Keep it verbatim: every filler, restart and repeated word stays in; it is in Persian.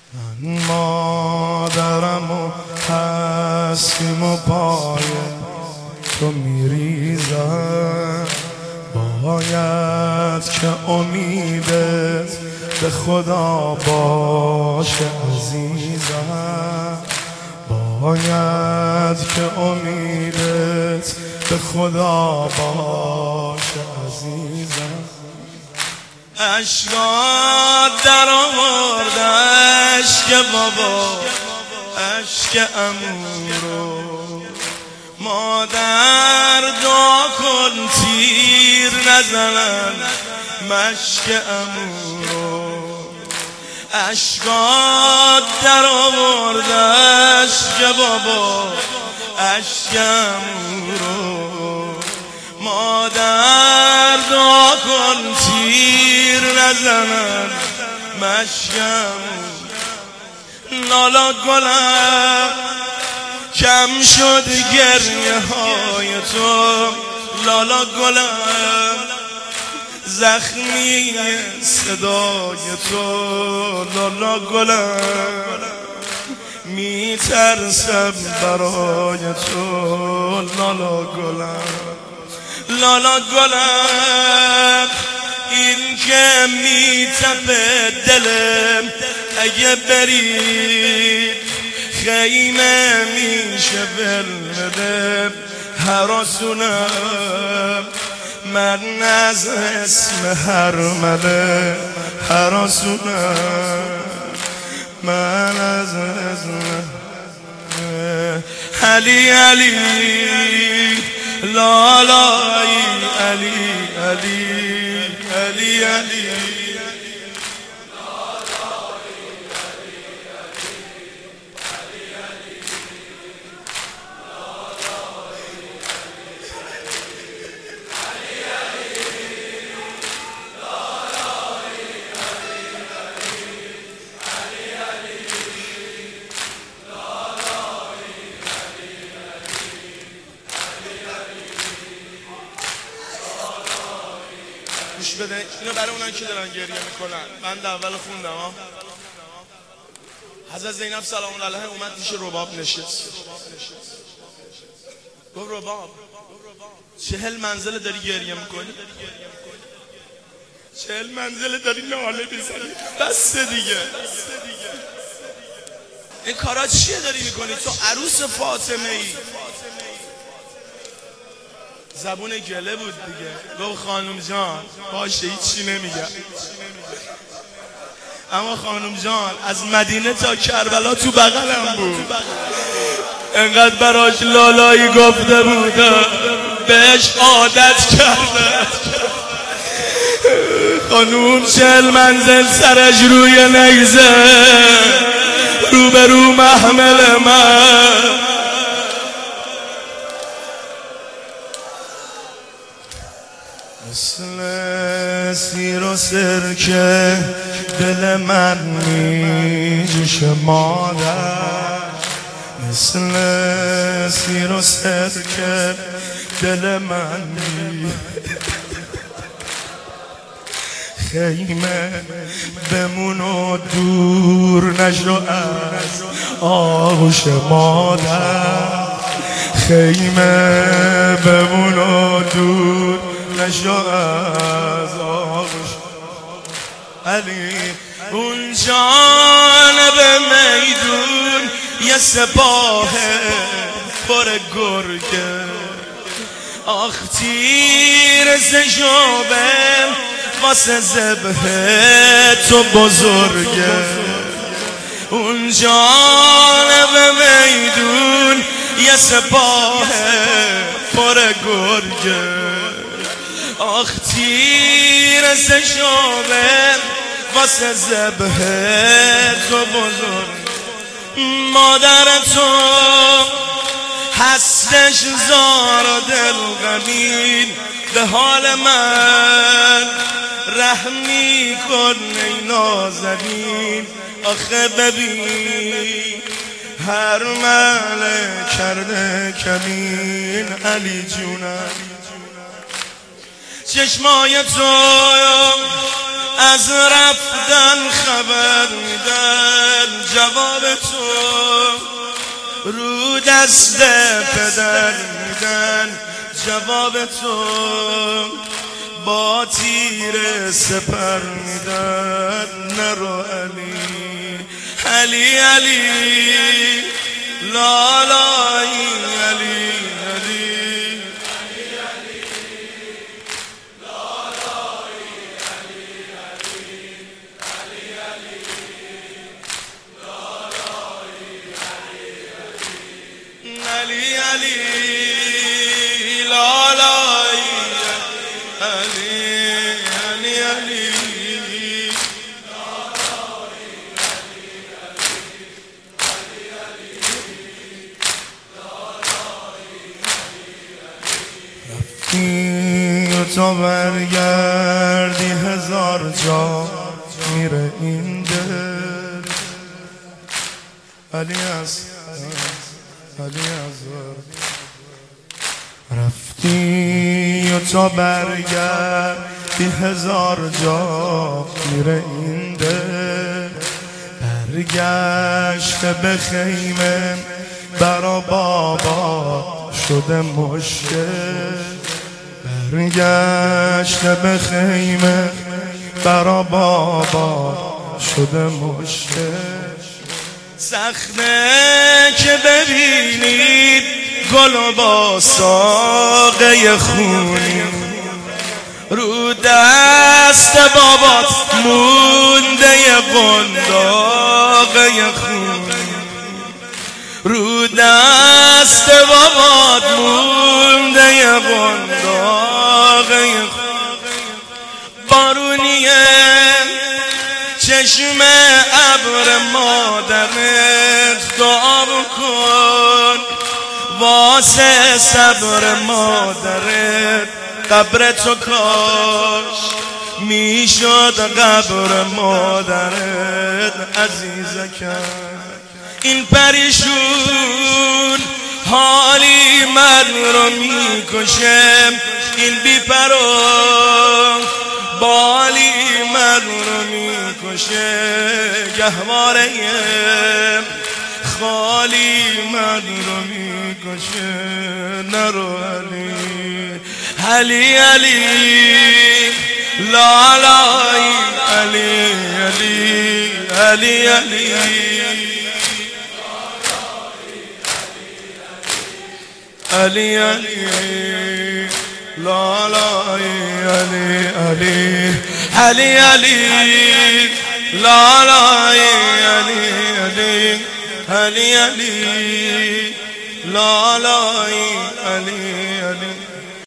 من مادرم و هستیم و پای تو میریزم، باید که امیدت به خدا باشه عزیزم، باید که امیدت به خدا باشه عزیزم. اشکات در آورد اشک بابا اشک عمو رو، مادر دعا کن تیر نزنن مشک عمو رو. اشکات در آورد اشک بابا اشک عمو رو، مادر دعا کن تیر نزنن مشک عمو. لالا گلم کم شد گریه های تو، لالا گلم زخمی صدای تو، لالا گلم میترسم برای تو، لالا گلم لالا گلم. این که میتپه دلم اگه بری خیمه میشه ولده هراسونم، من از اسم هرمله هراسونم، من از اسم علی علی لالای علی علی علی علی. گوش بده اینو برای اونان که دارن گریه میکنن. من در اول خوندم ها. حضرت زینب سلام الله علیها اومد پیش رباب نشست، گفت رباب چهل منزل داری گریه میکنی، چهل منزل داری ناله میزنی، بس دیگه این کارا چیه داری میکنی؟ تو عروس فاطمه ای. زبون گله بود دیگه، گفت خانم جان باشه هیچی نمیگم، اما خانم جان از مدینه تا کربلا تو بغلم بود، انقدر براش لالایی گفته بودم بهش عادت کرده. خانوم چهل منزل سرش روی نیزه روبرو محمل من، مثل سیر و سرکه دل من میجوشه مادر، مثل سیر و سرکه دل من می خیمه بمون و دور نشو از آغوش مادر، خیمه بمون و دور نشو از آغوش علی. اون جانب میدون یه سپاه پر گرگه، آخ تیر سشابه واسه ذبح تو بزرگه. اون جانب میدون یه سپاه پر گرگه، آخ تیر سشابه واسه ذبح تو بزرگ. مادر تو هستش زار و دل غمین، به حال من رحمی کن ای نازنین. آخه ببین هر مله کرده کمین، علی جونم چشمای تو از رفتن خبر میدن، رو دست پدر میدن جواب تو، با تیر سپر میدن نرو علی علی علی لالایی علی علی علی علی لالای علی علی علی رفتی و تا برگردی هزار جا میره این دل علی از علی ازار. رفتی و تا برگردی هزار جا میره این دل، برگشته به خیمه برا بابا شده مشکل، برگشته به خیمه برا بابا شده مشکل. سخته که ببینید گل و با ساقه خونی رو دست بابات مونده قنداقه خونی، رو دست بابات مونده قنداقه خونی. بارونیه چشم ابر مادرت دعا بکن، واسه صبر مادرت قبر تو کاش میشد قبر مادرت عزیزکم. این پریشون حالی من رو میکشم، این بیپرو بالی من رو میکشه، گهواره خالی من رو میکشه نرو علی علی علی لالای علی علی علی علی علی علی لالای علی علی علی علی لالای علی علی علی علی لالای